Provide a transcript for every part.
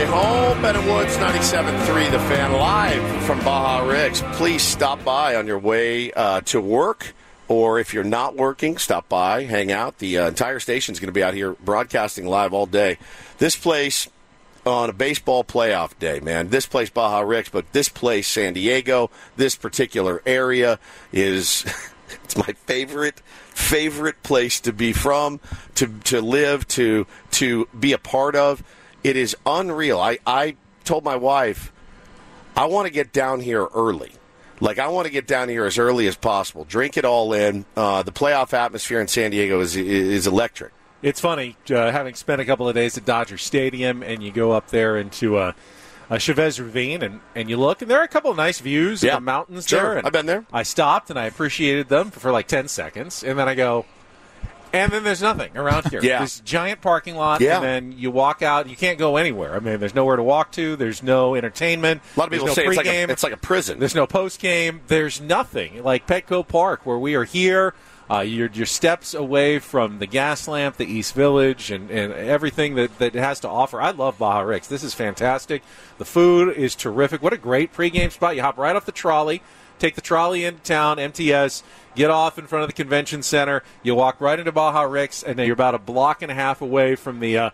way home. Ben and Woods, 97.3 The Fan, live from Baja Rigs. Please stop by on your way to work, or if you're not working, stop by, hang out. The entire station's going to be out here broadcasting live all day. This place on a baseball playoff day, man. This place, Baja Rigs, but this place, San Diego, this particular area is it's my favorite place to be from, to live, to be a part of. It is unreal. I told my wife, I want to get down here early. Like, I want to get down here as early as possible. Drink it all in. The playoff atmosphere in San Diego is electric. It's funny, having spent a couple of days at Dodger Stadium, and you go up there into Chavez Ravine, and you look, and there are a couple of nice views of the mountains there. And I've been there. I stopped, and I appreciated them for like 10 seconds, and then I go, and then there's nothing around here. This giant parking lot, and then you walk out, and you can't go anywhere. I mean, there's nowhere to walk to. There's no entertainment. A lot of people say it's like a prison. There's no post-game. There's nothing. Like Petco Park, where we are here, you're steps away from the gas lamp, the East Village, and everything that it has to offer. I love Baja Rigs. This is fantastic. The food is terrific. What a great pregame spot. You hop right off the trolley, take the trolley into town, MTS, get off in front of the convention center. You walk right into Baja Rigs, and then you're about a block and a half away from the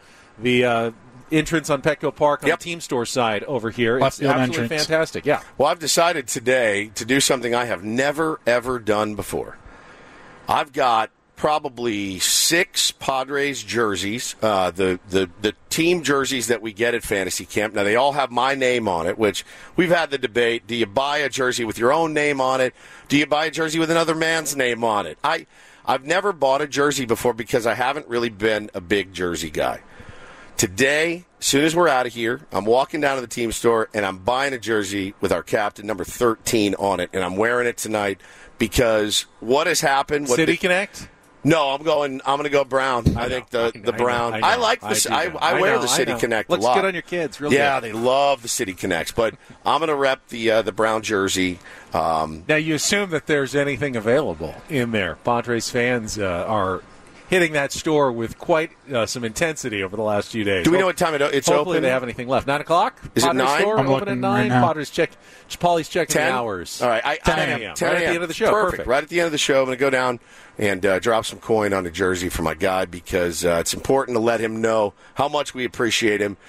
entrance on Petco Park on the team store side over here. It's absolutely fantastic. Yeah. Well, I've decided today to do something I have never, ever done before. I've got probably 6 Padres jerseys, the team jerseys that we get at Fantasy Camp. Now, they all have my name on it, which we've had the debate. Do you buy a jersey with your own name on it? Do you buy a jersey with another man's name on it? I've never bought a jersey before because I haven't really been a big jersey guy. Today, as soon as we're out of here, I'm walking down to the team store, and I'm buying a jersey with our captain, number 13, on it, and I'm wearing it tonight because what has happened... City Connect? No, I'm going to go brown. I think the brown. I like this. I wear the City Connect a lot. Looks good on your kids. Real good. They love the City Connects, but I'm going to rep the brown jersey. Now, you assume that there's anything available in there. Padres fans are hitting that store with quite some intensity over the last few days. Do we know what time it's Hopefully open? Hopefully they have anything left. 9 o'clock? Is it 9? Store, I'm open at 9. Right Padres Paulie's checking 10? the hours. All right. 10 a.m. Right at the end of the show. Perfect. Right at the end of the show, I'm going to go down and drop some coin on a jersey for my guy because it's important to let him know how much we appreciate him.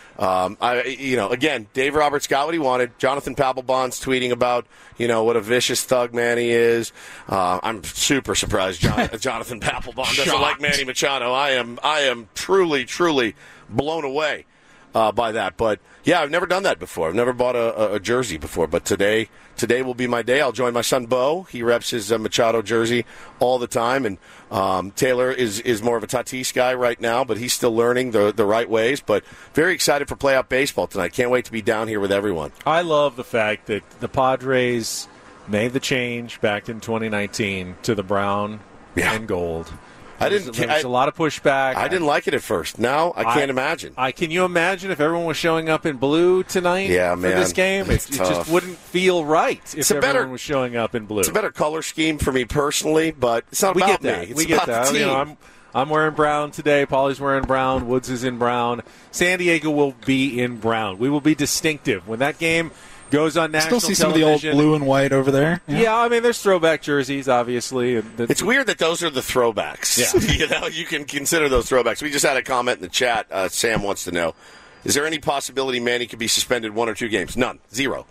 Again, Dave Roberts got what he wanted. Jonathan Papelbon's tweeting about, what a vicious thug Manny is. I'm super surprised Jonathan Papelbon doesn't like Manny Machado. I am truly, truly blown away by that. But, yeah, I've never done that before. I've never bought a jersey before. But today will be my day. I'll join my son, Bo. He reps his Machado jersey all the time. And Taylor is more of a Tatis guy right now, but he's still learning the right ways. But very excited for playoff baseball tonight. Can't wait to be down here with everyone. I love the fact that the Padres made the change back in 2019 to the brown and gold. There was a lot of pushback. I didn't like it at first. Now I can't imagine. Can you imagine if everyone was showing up in blue tonight for this game? It just wouldn't feel right if everyone was showing up in blue. It's a better color scheme for me personally, but it's not about me. It's about the team. I'm wearing brown today. Paulie's wearing brown. Woods is in brown. San Diego will be in brown. We will be distinctive. When that game goes on national television. Still see some of the old blue and white over there. Yeah, I mean, there's throwback jerseys, obviously. It's weird that those are the throwbacks. Yeah. You can consider those throwbacks. We just had a comment in the chat. Sam wants to know, is there any possibility Manny could be suspended 1 or 2 games? None. 0.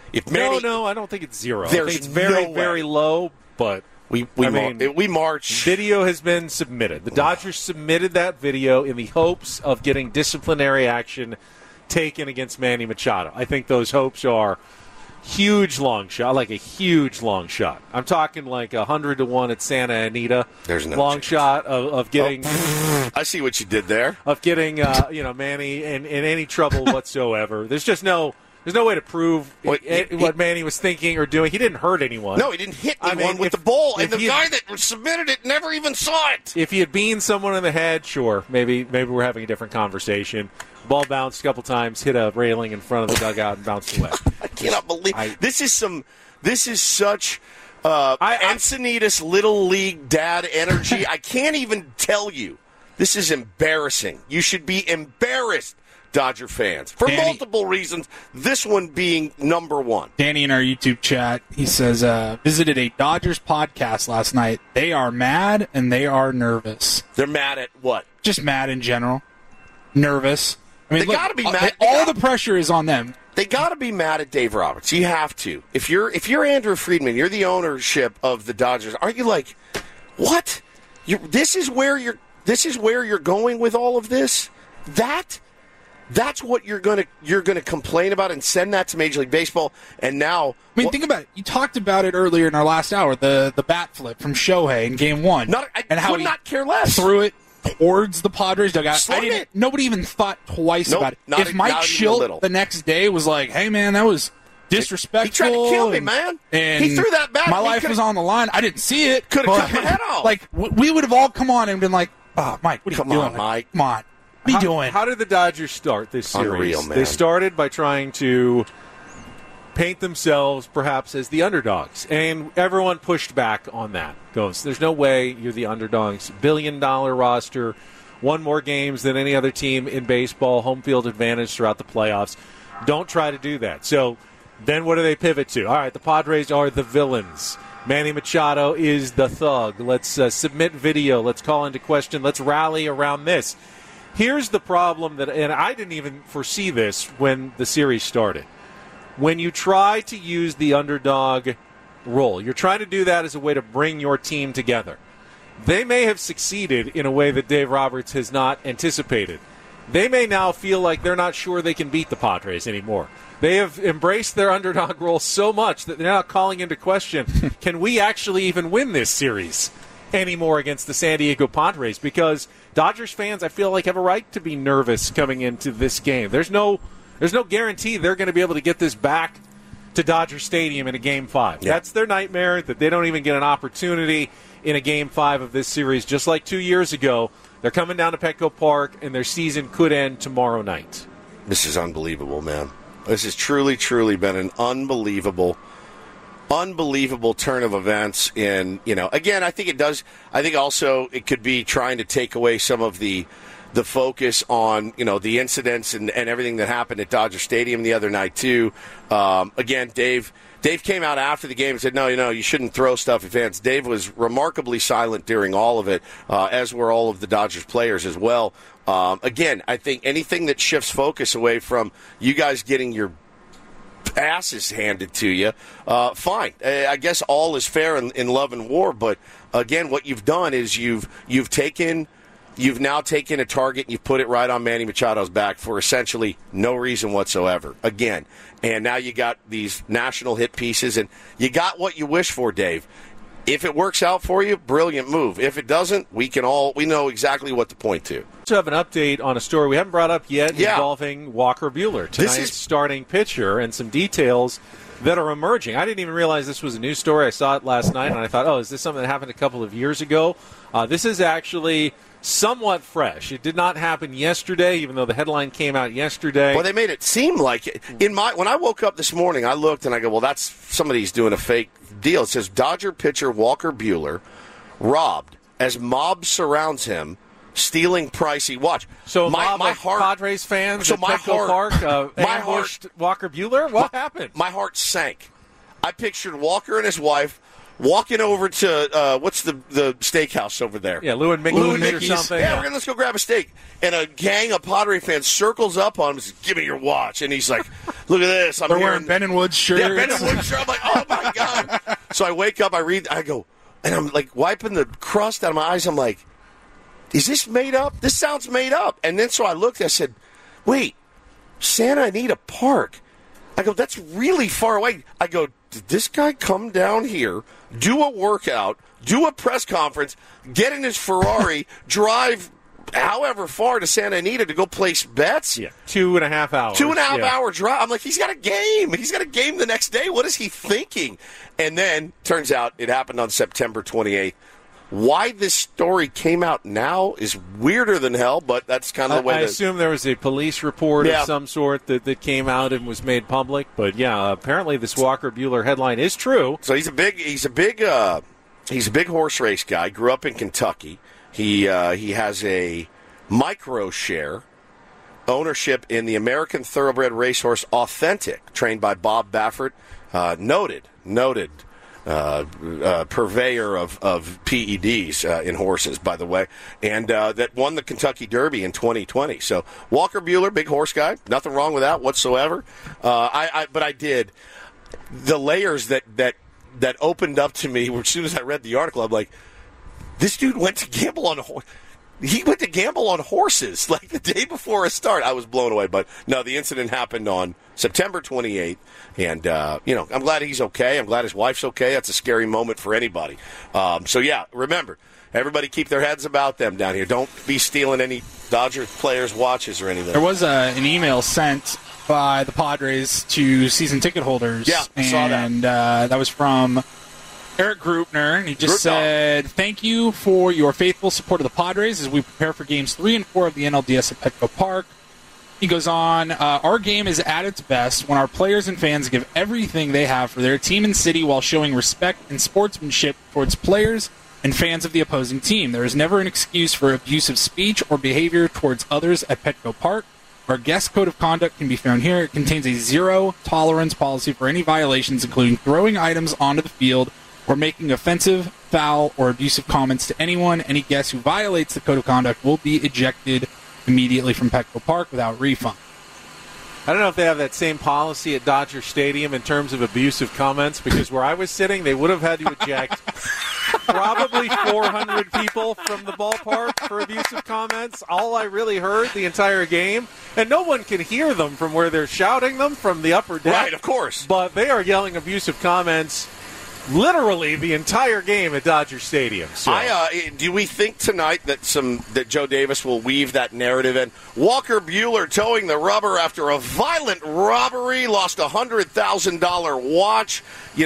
No, I don't think it's 0. I think it's very, very low, but... We march. Video has been submitted. The Dodgers submitted that video in the hopes of getting disciplinary action taken against Manny Machado. I think those hopes are huge long shot, like a huge long shot. I'm talking like 100-1 at Santa Anita. There's no long chance. shot of getting. I see what you did there. Of getting Manny in any trouble whatsoever. There's just no. There's no way to prove what Manny was thinking or doing. He didn't hurt anyone. No, he didn't hit anyone with the ball, and the guy that submitted it never even saw it. If he had beamed someone in the head, sure, maybe we're having a different conversation. Ball bounced a couple times, hit a railing in front of the dugout, and bounced away. I cannot believe this is such Encinitas Little League dad energy. I can't even tell you. This is embarrassing. You should be embarrassed Dodger fans for multiple reasons, this one being number one. Danny in our YouTube chat, he says, visited a Dodgers podcast last night. They are mad and they are nervous. They're mad at what? Just mad in general. Nervous. I mean, They gotta be mad. All the pressure is on them. They got to be mad at Dave Roberts. You have to. If you're Andrew Friedman, you're the ownership of the Dodgers. Aren't you like, what? This is where you're going with all of this? That's what you're gonna complain about and send that to Major League Baseball. And now, think about it. You talked about it earlier in our last hour, the bat flip from Shohei in Game 1, I and how could not care less. Threw it towards the Padres dugout. Nobody even thought twice about it. If Mike Schilt the next day was like, "Hey man, that was disrespectful," he tried to kill me, man. And he threw that back. My life was on the line. I didn't see it. Could have cut my head off. Like we would have all come on and been like, "Oh, Mike, what are you doing, Mike? Come on, what are you doing?" How did the Dodgers start this series? Unreal, man. They started by trying to paint themselves perhaps as the underdogs, and everyone pushed back on that. Goes, there's no way you're the underdogs. $1 billion roster, won more games than any other team in baseball, home field advantage throughout the playoffs. Don't try to do that. So then what do they pivot to? All right, the Padres are the villains. Manny Machado is the thug. Let's submit video. Let's call into question. Let's rally around this. Here's the problem, and I didn't even foresee this when the series started. When you try to use the underdog role, you're trying to do that as a way to bring your team together. They may have succeeded in a way that Dave Roberts has not anticipated. They may now feel like they're not sure they can beat the Padres anymore. They have embraced their underdog role so much that they're now calling into question, can we actually even win this series anymore against the San Diego Padres? Because Dodgers fans, I feel like, have a right to be nervous coming into this game. There's no guarantee they're going to be able to get this back to Dodger Stadium in a Game 5. Yeah. That's their nightmare, that they don't even get an opportunity in a Game 5 of this series. Just like 2 years ago, they're coming down to Petco Park, and their season could end tomorrow night. This is unbelievable, man. This has truly, truly been an unbelievable turn of events. And, again, I think also it could be trying to take away some of the focus on, the incidents and everything that happened at Dodger Stadium the other night, too. Again, Dave came out after the game and said, no, you shouldn't throw stuff at fans. Dave was remarkably silent during all of it, as were all of the Dodgers players as well. Again, I think anything that shifts focus away from you guys getting your asses handed to you, fine. I guess all is fair in love and war, but again, what you've done is you've now taken a target and you've put it right on Manny Machado's back for essentially no reason whatsoever. Again, and now you got these national hit pieces, and you got what you wish for, Dave. If it works out for you, brilliant move. If it doesn't, we know exactly what to point to. To have an update on a story we haven't brought up yet involving Walker Buehler, tonight's starting pitcher, and some details that are emerging. I didn't even realize this was a news story. I saw it last night, and I thought, is this something that happened a couple of years ago? This is actually somewhat fresh. It did not happen yesterday, even though the headline came out yesterday. Well, they made it seem like it. When I woke up this morning, I looked and I go, well, that's somebody's doing a fake deal. It says Dodger pitcher Walker Buehler robbed as mob surrounds him, stealing pricey watch. So my heart, Padres fans so at my Petco Park ambushed Walker Buehler? What happened? My heart sank. I pictured Walker and his wife walking over to what's the steakhouse over there? Yeah, Lou and Mickey's or something. Yeah, let's go grab a steak. And a gang of Padre fans circles up on him and says, "Give me your watch." And he's like, "Look at this." They're wearing Ben and Woods shirts. Yeah, Ben and Woods shirt. I'm like, "Oh my god!" So I wake up, I go, and I'm like wiping the crust out of my eyes. I'm like, "Is this made up? This sounds made up." And then so I looked. I said, "Wait, Santa Anita Park." I go, "That's really far away." I go, "Did this guy come down here, do a workout, do a press conference, get in his Ferrari, drive however far to Santa Anita to go place bets?" Yeah, 2.5 hours. 2.5 hour drive. I'm like, he's got a game. He's got a game the next day. What is he thinking? And then, turns out, it happened on September 28th. Why this story came out now is weirder than hell, but that's kind of the way I assume there was a police report of some sort that came out and was made public. But yeah, apparently this Walker Buehler headline is true. So he's a big horse race guy. Grew up in Kentucky. He has a micro share ownership in the American Thoroughbred Racehorse Authentic, trained by Bob Baffert, noted purveyor of PEDs in horses, by the way, and that won the Kentucky Derby in 2020. So Walker Buehler, big horse guy, nothing wrong with that whatsoever. But I did the layers that opened up to me as soon as I read the article. I'm like, this dude went to gamble on a horse. He went to gamble on horses like the day before a start. I was blown away. But no, the incident happened on September 28th. And, I'm glad he's okay. I'm glad his wife's okay. That's a scary moment for anybody. Remember, everybody keep their heads about them down here. Don't be stealing any Dodger players' watches or anything. There was an email sent by the Padres to season ticket holders. Yeah, I saw that. And that was from Eric Grupner, and he just said, "Thank you for your faithful support of the Padres as we prepare for games 3 and 4 of the NLDS at Petco Park." He goes on, "Our game is at its best when our players and fans give everything they have for their team and city while showing respect and sportsmanship towards players and fans of the opposing team. There is never an excuse for abusive speech or behavior towards others at Petco Park. Our guest code of conduct can be found here. It contains a zero-tolerance policy for any violations, including throwing items onto the field or making offensive, foul, or abusive comments to anyone. Any guest who violates the code of conduct will be ejected immediately from Petco Park without refund." I don't know if they have that same policy at Dodger Stadium in terms of abusive comments, because where I was sitting, they would have had to eject probably 400 people from the ballpark for abusive comments. All I really heard the entire game, and no one can hear them from where they're shouting them from the upper deck. Right, of course. But they are yelling abusive comments literally the entire game at Dodger Stadium. So. Do we think tonight that Joe Davis will weave that narrative in? Walker Buehler towing the rubber after a violent robbery, lost a $100,000 watch.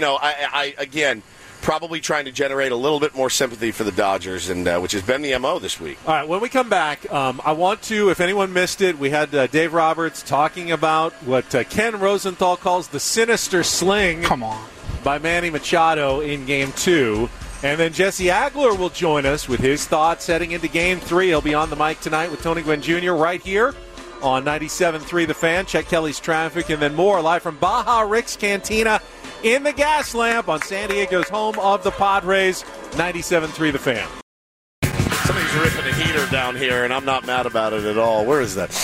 I again, probably trying to generate a little bit more sympathy for the Dodgers, and which has been the MO this week. All right, when we come back, I want to, if anyone missed it, we had Dave Roberts talking about what Ken Rosenthal calls the sinister sling. Come on. By Manny Machado in Game 2. And then Jesse Agler will join us with his thoughts heading into Game 3. He'll be on the mic tonight with Tony Gwynn Jr. right here on 97.3 The Fan. Check Kelly's traffic and then more live from Baja Rick's Cantina in the Gas Lamp on San Diego's home of the Padres, 97.3 The Fan. Somebody's ripping a heater down here, and I'm not mad about it at all. Where is that?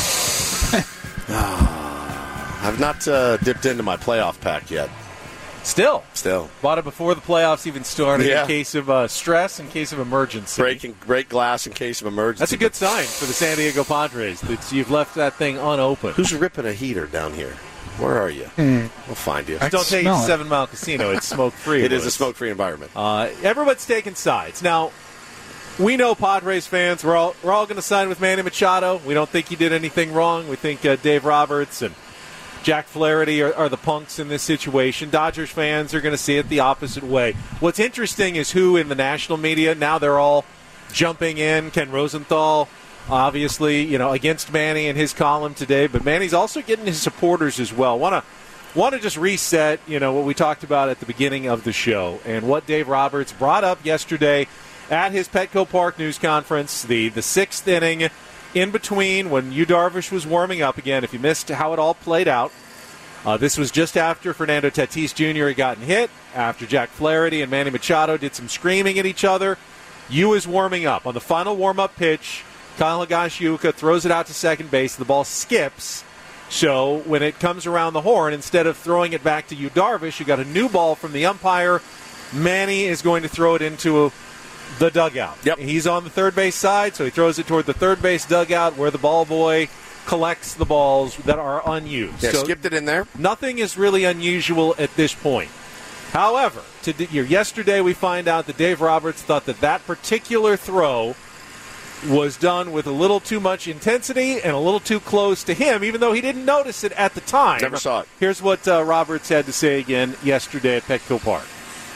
I've not dipped into my playoff pack yet. Still. Bought it before the playoffs even started in case of stress, in case of emergency. Break glass in case of emergency. That's a good sign for the San Diego Padres that you've left that thing unopened. Who's ripping a heater down here? Where are you? We'll find you. Don't take it to 7 Mile Casino. It's smoke-free. It is a smoke-free environment. Everyone's taking sides. Now, we know Padres fans, we're all going to side with Manny Machado. We don't think he did anything wrong. We think Dave Roberts and Jack Flaherty are the punks in this situation. Dodgers fans are going to see it the opposite way. What's interesting is who in the national media, now they're all jumping in. Ken Rosenthal, obviously, against Manny in his column today, but Manny's also getting his supporters as well. Want to just reset, what we talked about at the beginning of the show and what Dave Roberts brought up yesterday at his Petco Park news conference, the sixth inning. In between, when Yu Darvish was warming up again, if you missed how it all played out, this was just after Fernando Tatis Jr. had gotten hit, after Jack Flaherty and Manny Machado did some screaming at each other. Yu is warming up. On the final warm-up pitch, Kyle Higashioka throws it out to second base. The ball skips. So when it comes around the horn, instead of throwing it back to Yu Darvish, you got a new ball from the umpire. Manny is going to throw it into the dugout. Yep. He's on the third base side, so he throws it toward the third base dugout where the ball boy collects the balls that are unused. Yeah, so skipped it in there. Nothing is really unusual at this point. However, yesterday we find out that Dave Roberts thought that particular throw was done with a little too much intensity and a little too close to him, even though he didn't notice it at the time. Never saw it. Here's what Roberts had to say again yesterday at Petco Park.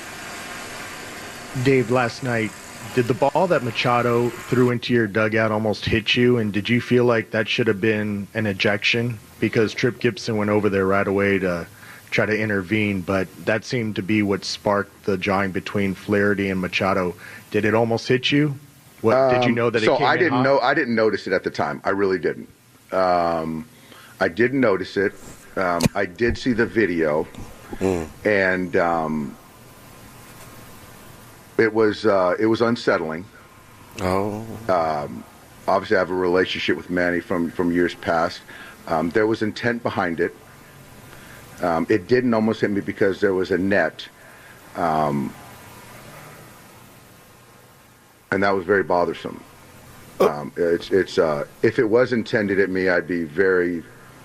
Dave, last night, did the ball that Machado threw into your dugout almost hit you, and did you feel like that should have been an ejection? Because Tripp Gibson went over there right away to try to intervene, but that seemed to be what sparked the jawing between Flaherty and Machado. Did it almost hit you? Did you know that it came in hot? I didn't notice it at the time. I really didn't. I didn't notice it. I did see the video, and it was unsettling. Oh. Obviously, I have a relationship with Manny from years past. There was intent behind it. It didn't almost hit me because there was a net, and that was very bothersome. It's if it was intended at me, I'd be very.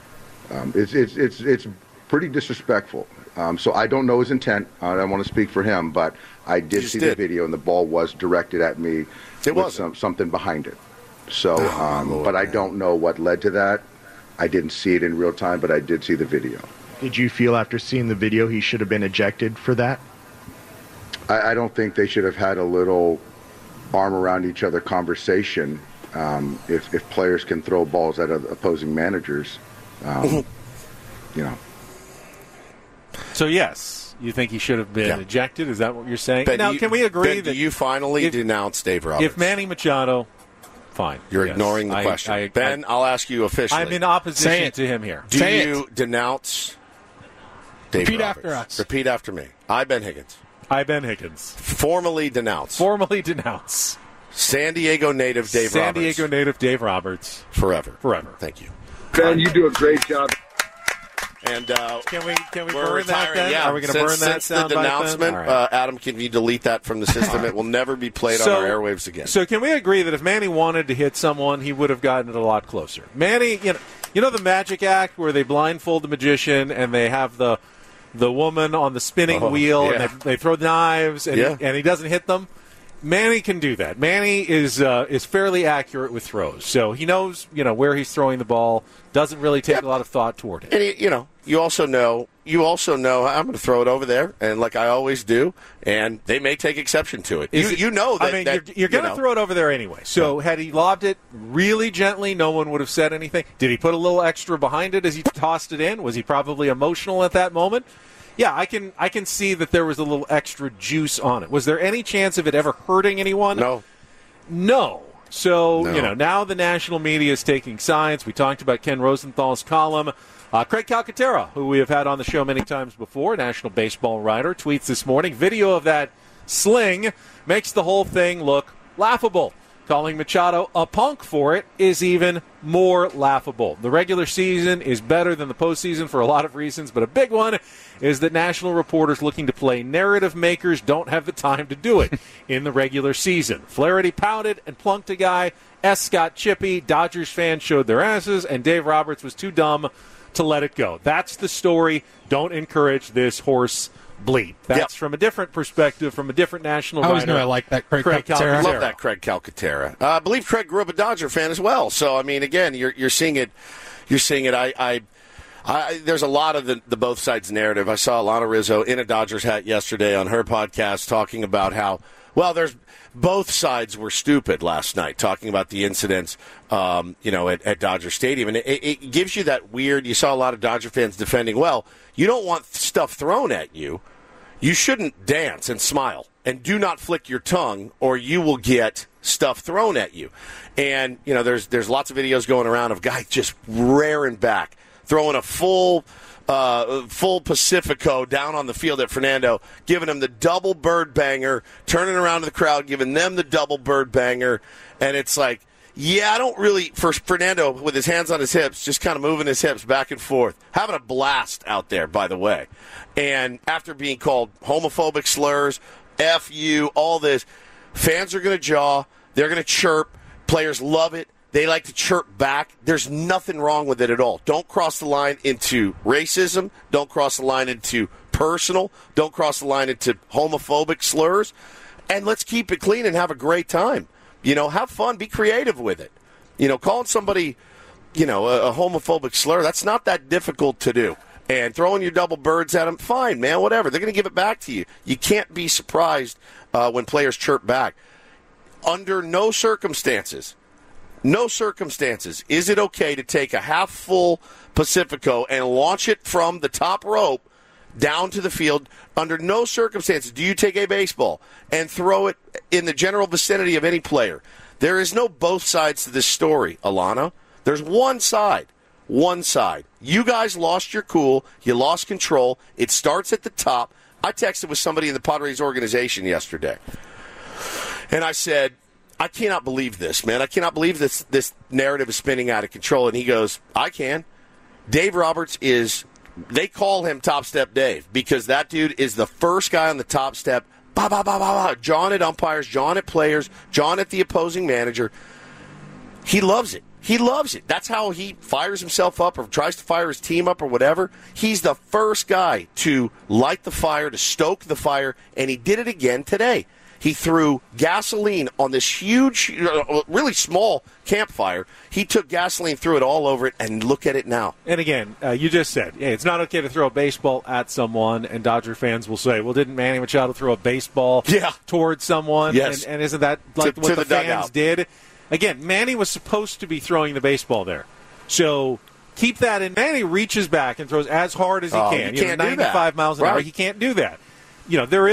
It's pretty disrespectful. So I don't know his intent. I don't want to speak for him, but I did see the video, and the ball was directed at me with something behind it. So, but I don't know what led to that. I didn't see it in real time, but I did see the video. Did you feel after seeing the video he should have been ejected for that? I don't think they should have had a little arm around each other conversation. If players can throw balls at opposing managers, So yes, you think he should have been ejected? Is that what you're saying? Ben, now, can we agree Ben, that do you finally denounce Dave Roberts? If Manny Machado, fine. You're ignoring the question. Ben, I'll ask you officially. I'm in opposition to him here. Do you denounce Dave Repeat Roberts? after us. Repeat after me. I, Ben Higgins. Formally denounce. San Diego native Dave Roberts. San Diego native Dave Roberts. Forever. Thank you. Ben, you do a great job. And can we we're burn that then? Yeah. Are we going to burn that sound the denouncement, right. Adam, can you delete that from the system? It will never be played on our airwaves again. So can we agree that if Manny wanted to hit someone, he would have gotten it a lot closer? Manny, you know the Magic Act where they blindfold the magician and they have the woman on the spinning wheel and they throw knives and he doesn't hit them? Manny can do that. Manny is fairly accurate with throws, so he knows where he's throwing the ball. Doesn't really take a lot of thought toward it. And you also know I'm going to throw it over there, and like I always do, and they may take exception to it. You know that. I mean, you're going to throw it over there anyway. So had he lobbed it really gently, no one would have said anything. Did he put a little extra behind it as he tossed it in? Was he probably emotional at that moment? Yeah, I can see that there was a little extra juice on it. Was there any chance of it ever hurting anyone? No. So, now the national media is taking sides. We talked about Ken Rosenthal's column. Craig Calcaterra, who we have had on the show many times before, national baseball writer, tweets this morning. Video of that sling makes the whole thing look laughable. Calling Machado a punk for it is even more laughable. The regular season is better than the postseason for a lot of reasons, but a big one is that national reporters looking to play narrative makers don't have the time to do it in the regular season. Flaherty pouted and plunked a guy. S. got chippy. Dodgers fans showed their asses, and Dave Roberts was too dumb to let it go. That's the story. Don't encourage this horse bleat. That's from a different perspective, from a different national writer. I always knew I liked that Craig Calcaterra. I love that Craig Calcaterra. I believe Craig grew up a Dodger fan as well. So, I mean, again, you're seeing it. You're seeing it. There's a lot of the both sides narrative. I saw Alana Rizzo in a Dodgers hat yesterday on her podcast talking about how, there's both sides were stupid last night, talking about the incidents, at Dodger Stadium. And it gives you that weird, you saw a lot of Dodger fans defending, you don't want stuff thrown at you. You shouldn't dance and smile. And do not flick your tongue, or you will get stuff thrown at you. And, there's lots of videos going around of guys just raring back, throwing a full Pacifico down on the field at Fernando, giving him the double bird banger, turning around to the crowd, giving them the double bird banger. And it's like, I don't really, for Fernando with his hands on his hips, just kind of moving his hips back and forth, having a blast out there, by the way. And after being called homophobic slurs, F you, all this, fans are going to jaw, they're going to chirp, players love it. They like to chirp back. There's nothing wrong with it at all. Don't cross the line into racism. Don't cross the line into personal. Don't cross the line into homophobic slurs. And let's keep it clean and have a great time. Have fun. Be creative with it. Calling somebody, a homophobic slur, that's not that difficult to do. And throwing your double birds at them, fine, man, whatever. They're going to give it back to you. You can't be surprised when players chirp back. Under no circumstances is it okay to take a half-full Pacifico and launch it from the top rope down to the field. Under no circumstances do you take a baseball and throw it in the general vicinity of any player. There is no both sides to this story, Alana. There's one side. One side. You guys lost your cool. You lost control. It starts at the top. I texted with somebody in the Padres organization yesterday, and I said, I cannot believe this, man. I cannot believe this narrative is spinning out of control. And he goes, I can. Dave Roberts they call him Top Step Dave because that dude is the first guy on the top step. Bah, bah, bah, bah, bah. John at umpires, John at players, John at the opposing manager. He loves it. He loves it. That's how he fires himself up or tries to fire his team up or whatever. He's the first guy to light the fire, to stoke the fire, and he did it again today. He threw gasoline on this huge, really small campfire. He took gasoline, threw it all over it, and look at it now. And again, you just said, hey, it's not okay to throw a baseball at someone, and Dodger fans will say, well, didn't Manny Machado throw a baseball towards someone? Yes. And isn't that like what the fans dugout did? Again, Manny was supposed to be throwing the baseball there. So keep that in. Manny reaches back and throws as hard as he can. You can't 95 miles an hour. Right. He can't do that. There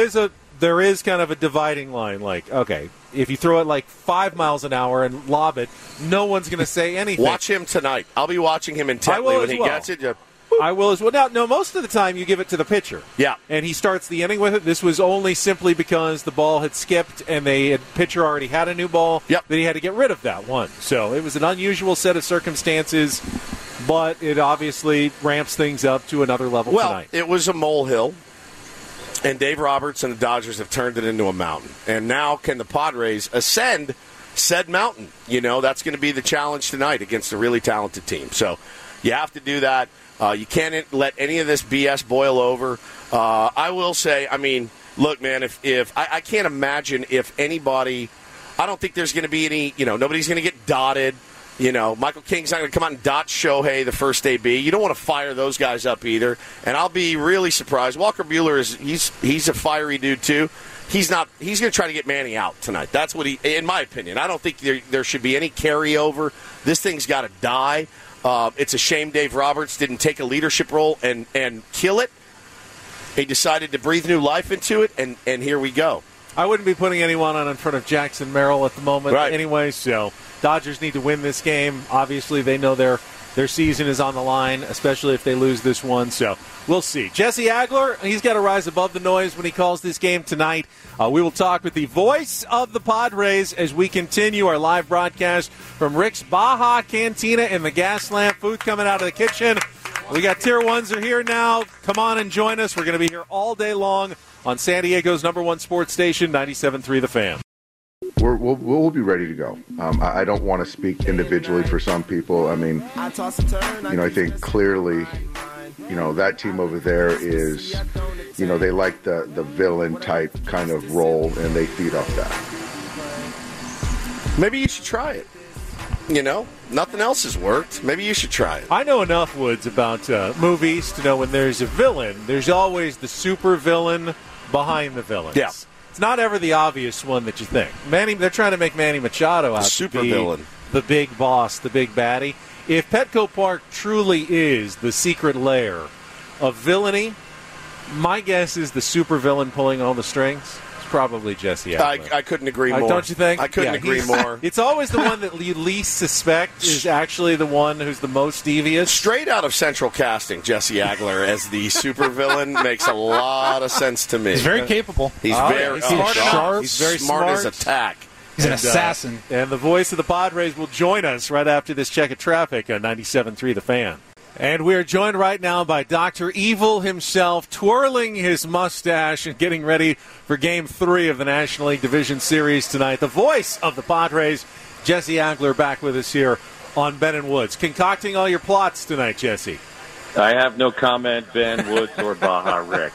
is kind of a dividing line. Like, okay, if you throw it like 5 miles an hour and lob it, no one's going to say anything. Watch him tonight. I'll be watching him intently when he gets it. I will as well. Now, no, most of the time you give it to the pitcher. Yeah. And he starts the inning with it. This was only simply because the ball had skipped and pitcher already had a new ball that he had to get rid of that one. So it was an unusual set of circumstances, but it obviously ramps things up to another level tonight. Well, it was a molehill, and Dave Roberts and the Dodgers have turned it into a mountain. And now can the Padres ascend said mountain? That's going to be the challenge tonight against a really talented team. So you have to do that. You can't let any of this BS boil over. I will say, look, man, if I can't imagine if anybody, I don't think there's going to be any, nobody's going to get dotted. Michael King's not going to come out and dot Shohei the first AB. You don't want to fire those guys up either. And I'll be really surprised. Walker Buehler he's a fiery dude too. He's going to try to get Manny out tonight. That's what in my opinion. I don't think there should be any carryover. This thing's got to die. It's a shame Dave Roberts didn't take a leadership role and kill it. He decided to breathe new life into it, and here we go. I wouldn't be putting anyone on in front of Jackson Merrill at the moment anyway, so Dodgers need to win this game. Obviously, they know their season is on the line, especially if they lose this one, so we'll see. Jesse Agler, he's got to rise above the noise when he calls this game tonight. We will talk with the voice of the Padres as we continue our live broadcast from Rick's Baja Cantina in the Gas Lamp. Food coming out of the kitchen. We got Tier 1s are here now. Come on and join us. We're going to be here all day long on San Diego's number one sports station, 97.3 The Fan. We'll be ready to go. I don't want to speak individually for some people. I think clearly, that team over there is, they like the villain type kind of role, and they feed off that. Maybe you should try it. Nothing else has worked. Maybe you should try it. I know enough, Woods, about movies to know when there's a villain, there's always the super villain behind the villains. Yeah. It's not ever the obvious one that you think. They're trying to make Manny Machado out super to be villain, the big boss, the big baddie. If Petco Park truly is the secret lair of villainy, my guess is the super villain pulling all the strings. Probably Jesse Agler. I couldn't agree more. Don't you think? I couldn't agree more. It's always the one that you least suspect is actually the one who's the most devious. Straight out of Central Casting, Jesse Agler as the supervillain makes a lot of sense to me. He's very capable. He's very sharp. He's very smart as a tack. He's an assassin. And the voice of the Padres will join us right after this check of traffic on 97.3 The Fan. And we are joined right now by Dr. Evil himself, twirling his mustache and getting ready for Game 3 of the National League Division Series tonight. The voice of the Padres, Jesse Agler, back with us here on Ben and Woods. Concocting all your plots tonight, Jesse. I have no comment, Ben, Woods, or Baja Rick.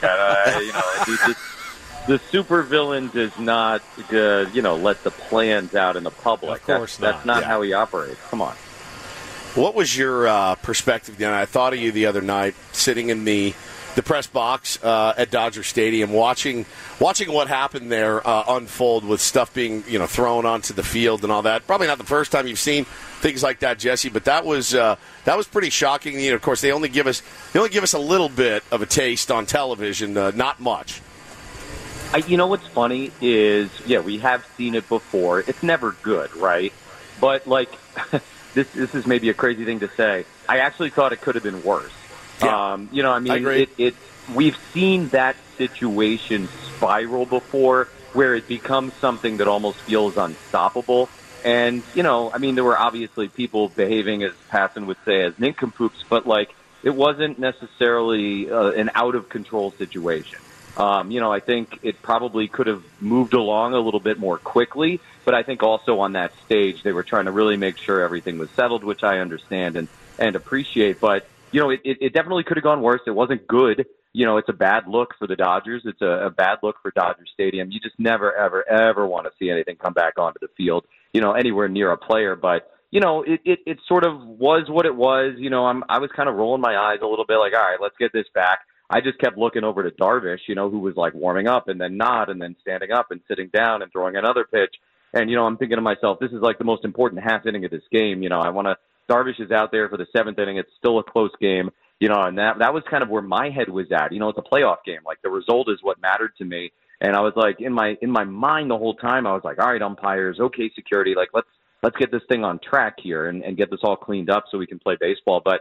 The supervillain does not, let the plans out in the public. Of course not. That's not how he operates. Come on. What was your perspective? I thought of you the other night, sitting in the press box at Dodger Stadium, watching what happened there unfold with stuff being thrown onto the field and all that. Probably not the first time you've seen things like that, Jesse, but that was pretty shocking. Of course, they only give us a little bit of a taste on television, not much. What's funny is, we have seen it before. It's never good, right? But this is maybe a crazy thing to say. I actually thought it could have been worse. Yeah. I mean, we've seen that situation spiral before where it becomes something that almost feels unstoppable. And, I mean, there were obviously people behaving, as Passan would say, as nincompoops, but, it wasn't necessarily an out-of-control situation. I think it probably could have moved along a little bit more quickly, but I think also on that stage they were trying to really make sure everything was settled, which I understand and appreciate. But, it definitely could have gone worse. It wasn't good. It's a bad look for the Dodgers. It's a bad look for Dodger Stadium. You just never, ever, ever want to see anything come back onto the field, anywhere near a player. But, it sort of was what it was. I was kind of rolling my eyes a little bit like, all right, let's get this back. I just kept looking over to Darvish, who was warming up and then not and then standing up and sitting down and throwing another pitch. And, I'm thinking to myself, this is the most important half inning of this game. Darvish is out there for the seventh inning. It's still a close game, and that was kind of where my head was at. It's a playoff game. The result is what mattered to me. And I was in my mind the whole time, I was like, all right, umpires, okay, security, let's get this thing on track here and get this all cleaned up so we can play baseball. But,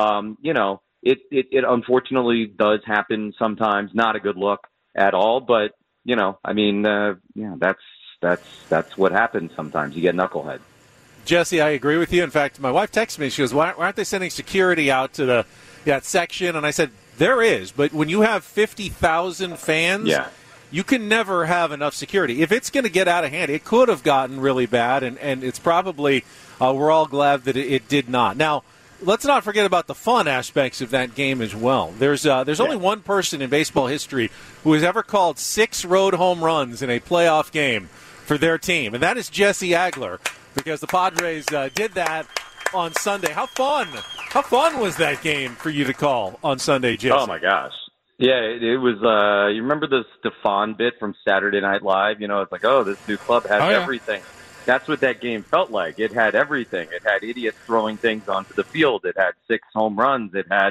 it unfortunately does happen sometimes. Not a good look at all, but that's what happens sometimes. You get knucklehead. Jesse, I agree with you. In fact, my wife texted me. She goes, why aren't they sending security out to that section? And I said, there is. But when you have 50,000 fans, you can never have enough security. If it's going to get out of hand, it could have gotten really bad, and it's probably we're all glad that it did not. Now, let's not forget about the fun aspects of that game as well. There's only one person in baseball history who has ever called 6 road home runs in a playoff game for their team, and that is Jesse Agler, because the Padres did that on Sunday. How fun was that game for you to call on Sunday, Jesse? Oh, my gosh. Yeah, it was, you remember the Stefan bit from Saturday Night Live? It's like, oh, this new club has everything. That's what that game felt like. It had everything. It had idiots throwing things onto the field. It had 6 home runs. It had,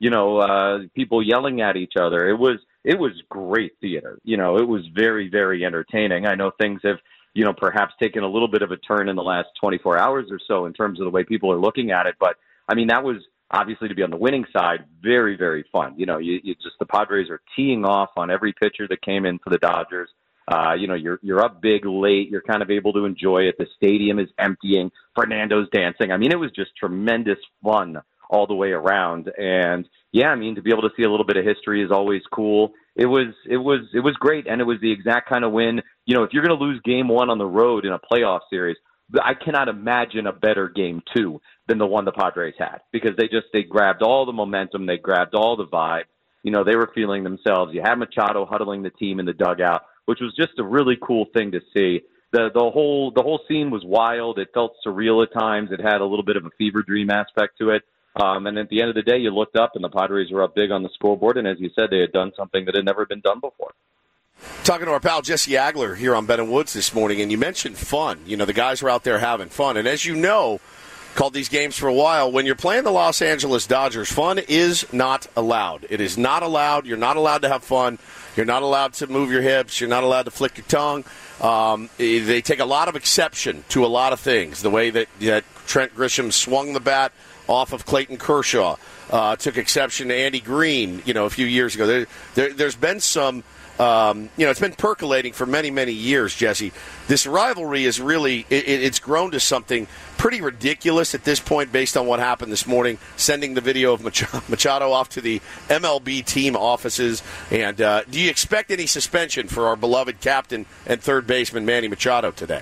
people yelling at each other. It was great theater. It was very, very entertaining. I know things have, perhaps taken a little bit of a turn in the last 24 hours or so in terms of the way people are looking at it. But, that was obviously, to be on the winning side, very, very fun. You just, the Padres are teeing off on every pitcher that came in for the Dodgers. You're up big late. You're kind of able to enjoy it. The stadium is emptying. Fernando's dancing. It was just tremendous fun all the way around. And to be able to see a little bit of history is always cool. It was great. And it was the exact kind of win. If you're going to lose game 1 on the road in a playoff series, I cannot imagine a better game 2 than the one the Padres had, because they grabbed all the momentum. They grabbed all the vibe. They were feeling themselves. You had Machado huddling the team in the dugout, which was just a really cool thing to see. The whole scene was wild. It felt surreal at times. It had a little bit of a fever dream aspect to it. And at the end of the day, you looked up and the Padres were up big on the scoreboard. And as you said, they had done something that had never been done before. Talking to our pal Jesse Agler here on Ben and Woods this morning, and you mentioned fun. The guys were out there having fun. And as you know, called these games for a while, when you're playing the Los Angeles Dodgers, fun is not allowed. It is not allowed. You're not allowed to have fun. You're not allowed to move your hips. You're not allowed to flick your tongue. They take a lot of exception to a lot of things. The way that Trent Grisham swung the bat off of Clayton Kershaw, took exception to Andy Green, a few years ago. There's been some, it's been percolating for many, many years, Jesse. This rivalry is really, it's grown to something pretty ridiculous at this point based on what happened this morning, sending the video of Machado off to the MLB team offices. And do you expect any suspension for our beloved captain and third baseman Manny Machado today?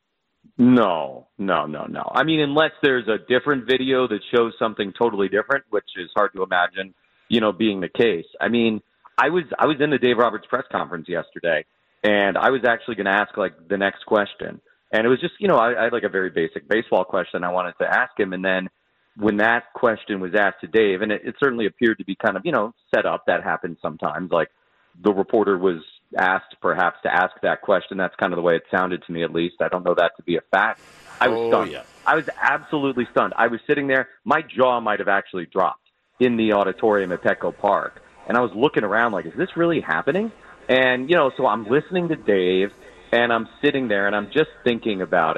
No. Unless there's a different video that shows something totally different, which is hard to imagine, being the case. I was in the Dave Roberts press conference yesterday, and I was actually going to ask the next question. And it was just, I had a very basic baseball question I wanted to ask him. And then when that question was asked to Dave, and it certainly appeared to be kind of, set up. That happens sometimes. The reporter was asked perhaps to ask that question. That's kind of the way it sounded to me, at least. I don't know that to be a fact. I was stunned. Yeah. I was absolutely stunned. I was sitting there. My jaw might have actually dropped in the auditorium at Petco Park. And I was looking around is this really happening? And, so I'm listening to Dave, and I'm sitting there, and I'm just thinking about it.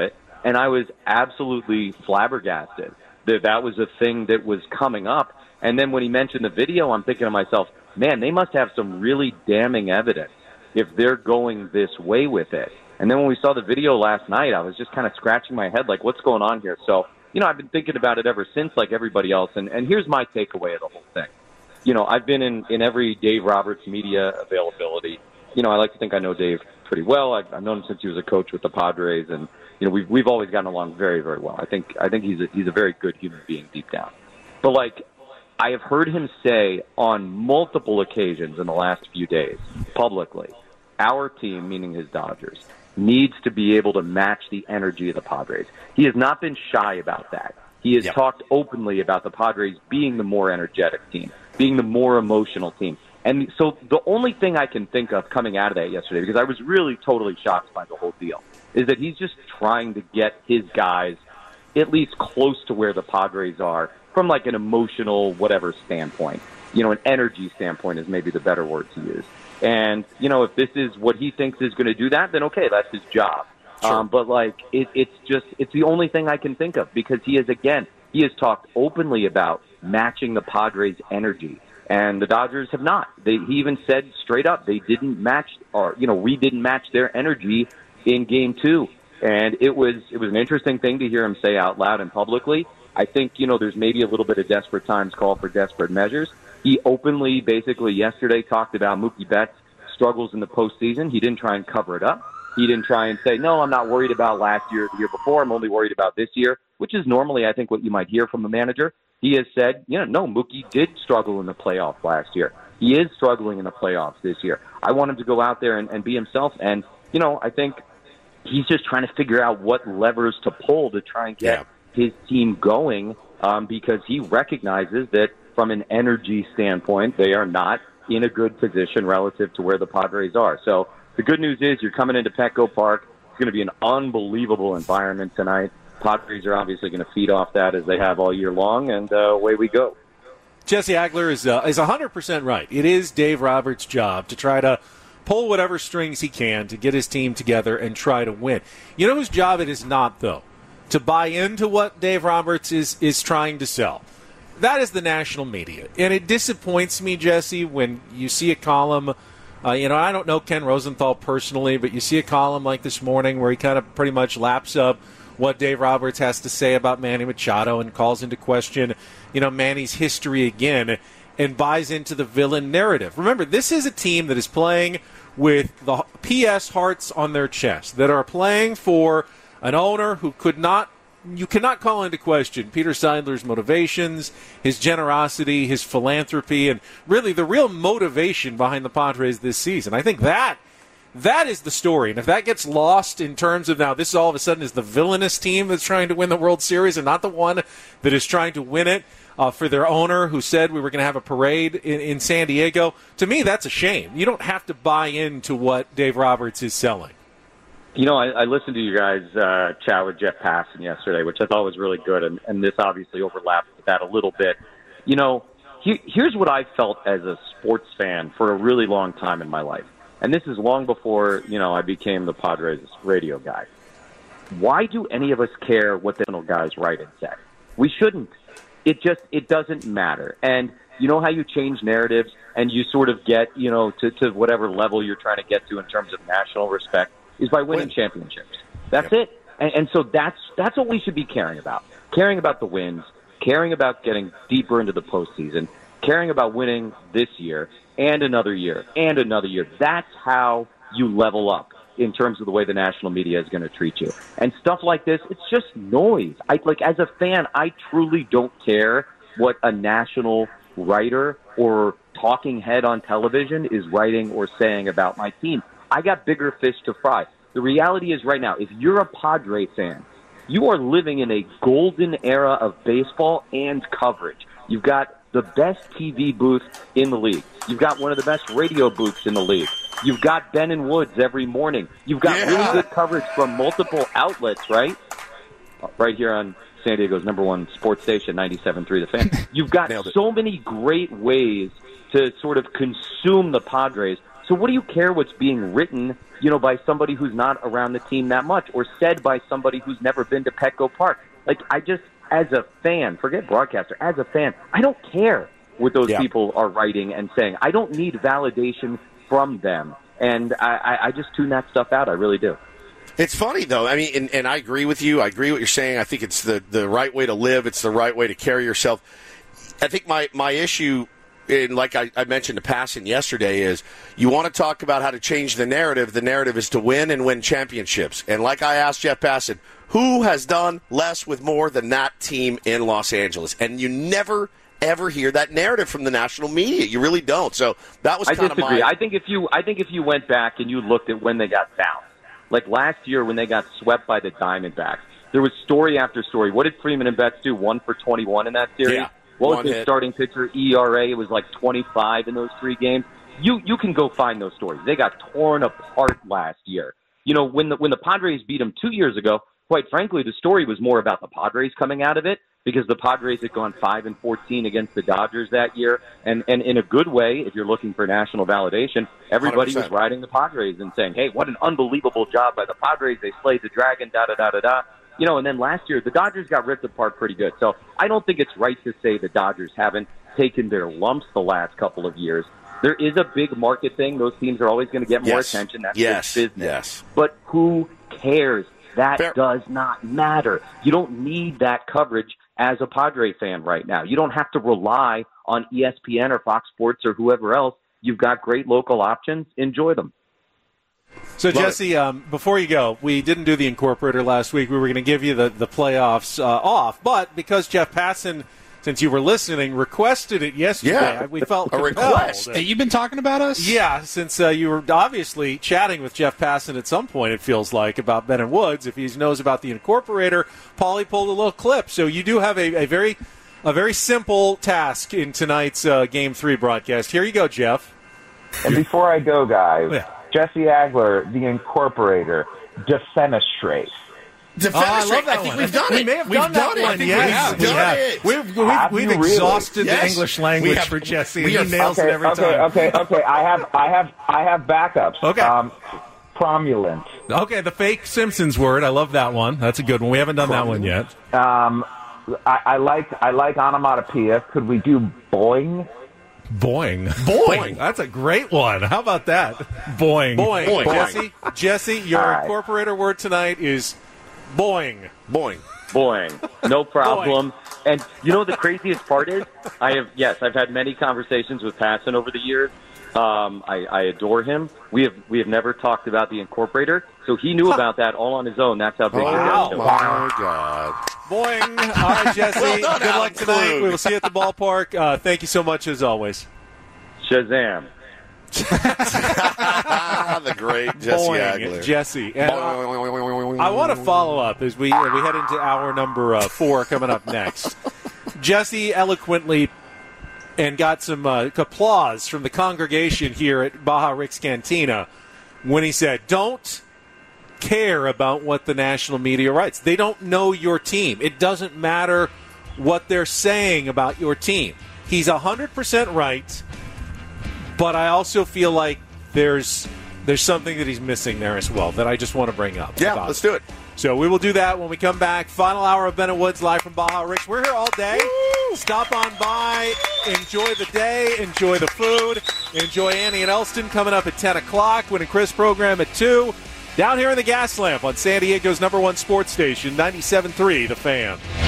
and I was absolutely flabbergasted that was a thing that was coming up. And then when he mentioned the video, I'm thinking to myself, man, they must have some really damning evidence if they're going this way with it. And then when we saw the video last night, I was just kind of scratching my head like, what's going on here? So, I've been thinking about it ever since, like everybody else. And here's my takeaway of the whole thing. I've been in every Dave Roberts media availability. I like to think I know Dave pretty well. I've known him since he was a coach with the Padres, and we've always gotten along very, very well. I think he's a very good human being deep down. But I have heard him say on multiple occasions in the last few days publicly, our team, meaning his Dodgers, needs to be able to match the energy of the Padres. He has not been shy about that. He has talked openly about the Padres being the more energetic team, being the more emotional team. And so the only thing I can think of coming out of that yesterday, because I was really totally shocked by the whole deal, is that he's just trying to get his guys at least close to where the Padres are from like an emotional whatever standpoint. An energy standpoint is maybe the better word to use. And, if this is what he thinks is going to do that, then okay, that's his job. Sure. But it's the only thing I can think of, because he has talked openly about matching the Padres' energy. And the Dodgers have not. He even said straight up they didn't match, we didn't match their energy in Game 2. And it was an interesting thing to hear him say out loud and publicly. I think, there's maybe a little bit of desperate times call for desperate measures. He openly, basically yesterday, talked about Mookie Betts' struggles in the postseason. He didn't try and cover it up. He didn't try and say, no, I'm not worried about last year or the year before. I'm only worried about this year, which is normally, I think, what you might hear from a manager. He has said, no, Mookie did struggle in the playoffs last year. He is struggling in the playoffs this year. I want him to go out there and be himself. And, I think he's just trying to figure out what levers to pull to try and get his team going, because he recognizes that from an energy standpoint, they are not in a good position relative to where the Padres are. So the good news is you're coming into Petco Park. It's going to be an unbelievable environment tonight. Padres are obviously going to feed off that as they have all year long, and away we go. Jesse Agler is 100% right. It is Dave Roberts' job to try to pull whatever strings he can to get his team together and try to win. You know whose job it is not, though? To buy into what Dave Roberts is trying to sell. That is the national media. And it disappoints me, Jesse, when you see a column. I don't know Ken Rosenthal personally, but you see a column like this morning where he kind of pretty much laps up what Dave Roberts has to say about Manny Machado and calls into question, Manny's history again, and buys into the villain narrative. Remember, this is a team that is playing with the PS hearts on their chest, that are playing for an owner who you cannot call into question Peter Seidler's motivations, his generosity, his philanthropy, and really the real motivation behind the Padres this season. I think that is the story. And if that gets lost in terms of now this all of a sudden is the villainous team that's trying to win the World Series and not the one that is trying to win it for their owner who said we were going to have a parade in San Diego, to me that's a shame. You don't have to buy into what Dave Roberts is selling. I listened to you guys chat with Jeff Passan yesterday, which I thought was really good, and this obviously overlaps with that a little bit. Here's what I felt as a sports fan for a really long time in my life, and this is long before, I became the Padres radio guy. Why do any of us care what the guys write and say? We shouldn't. It doesn't matter. And you know how you change narratives and you sort of get, to whatever level you're trying to get to in terms of national respect is by winning championships. That's it. And so that's what we should be caring about. Caring about the wins, caring about getting deeper into the postseason, caring about winning this year and another year and another year. That's how you level up in terms of the way the national media is going to treat you. And stuff like this, it's just noise. As a fan, I truly don't care what a national writer or talking head on television is writing or saying about my team. I got bigger fish to fry. The reality is right now, if you're a Padre fan, you are living in a golden era of baseball and coverage. You've got the best TV booth in the league. You've got one of the best radio booths in the league. You've got Ben and Woods every morning. You've got really good coverage from multiple outlets, right? Right here on San Diego's #1 sports station, 97.3 The Fan. You've got so many great ways to sort of consume the Padres So what do you care what's being written, by somebody who's not around the team that much, or said by somebody who's never been to Petco Park? Like, I just, as a fan, forget broadcaster, as a fan, I don't care what those people are writing and saying. I don't need validation from them. And I just tune that stuff out. I really do. It's funny, though. I mean, and I agree with you. I agree with what you're saying. I think it's the right way to live. It's the right way to carry yourself. I think my issue, and like I mentioned to Passan yesterday, is you want to talk about how to change the narrative. The narrative is to win and win championships. And like I asked Jeff Passan, who has done less with more than that team in Los Angeles? And you never ever hear that narrative from the national media. You really don't. So that was kind of my... I think if you went back and you looked at when they got bounced, like last year when they got swept by the Diamondbacks, there was story after story. What did Freeman and Betts do? 1 for 21 in that series? Yeah. What was their starting pitcher ERA? It was like 25 in those 3 games. You can go find those stories. They got torn apart last year. When the Padres beat them 2 years ago, quite frankly, the story was more about the Padres coming out of it, because the Padres had gone 5-14 against the Dodgers that year. And in a good way, if you're looking for national validation, everybody 100%. was riding the Padres and saying, hey, what an unbelievable job by the Padres. They slayed the dragon, da-da-da-da-da. And then last year, the Dodgers got ripped apart pretty good. So I don't think it's right to say the Dodgers haven't taken their lumps the last couple of years. There is a big market thing. Those teams are always going to get more attention. That's business. Yes. But who cares? That does not matter. You don't need that coverage as a Padre fan right now. You don't have to rely on ESPN or Fox Sports or whoever else. You've got great local options. Enjoy them. So, Jesse, before you go, we didn't do the Incorporator last week. We were going to give you the playoffs off, but because Jeff Passan, since you were listening, requested it yesterday, we felt a request. Hey, you've been talking about us? Yeah, since you were obviously chatting with Jeff Passan at some point, it feels like, about Ben and Woods. If he knows about the Incorporator, Paulie pulled a little clip. So you do have a very simple task in tonight's Game 3 broadcast. Here you go, Jeff. And before I go, guys, Jesse Agler, the Incorporator, defenestrate. I love that I think one. we've done it. We may have done that one. Yes, we've exhausted the English language for Jesse. He nails it every time. Okay. I have backups. Okay. Promulant. Okay, the fake Simpsons word. I love that one. That's a good one. We haven't done that one yet. I like onomatopoeia. Could we do boing? Boing. That's a great one. How about that? Boing. Jesse, your Incorporator word tonight is boing. No problem. And the craziest part is, I've had many conversations with Passan over the years. I adore him. We have never talked about the Incorporator, so he knew about that all on his own. That's how big he is. Oh my God. Boing. All right, Jesse. Good luck tonight. We will see you at the ballpark. Thank you so much as always. Shazam. The great Jesse Agler. Jesse. And I want to follow up as we head into hour number 4 coming up next. Jesse eloquently and got some applause from the congregation here at Baja Rick's Cantina when he said, don't care about what the national media writes. They don't know your team. It doesn't matter what they're saying about your team. He's 100% right, but I also feel like there's something that he's missing there as well that I just want to bring up. Yeah, let's do it. So we will do that when we come back. Final hour of Ben and Woods live from Baja Rick's. We're here all day. Woo! Stop on by. Enjoy the day. Enjoy the food. Enjoy Annie and Elston coming up at 10 o'clock. Win and Chris program at 2. Down here in the Gas Lamp on San Diego's #1 sports station, 97.3 The Fan.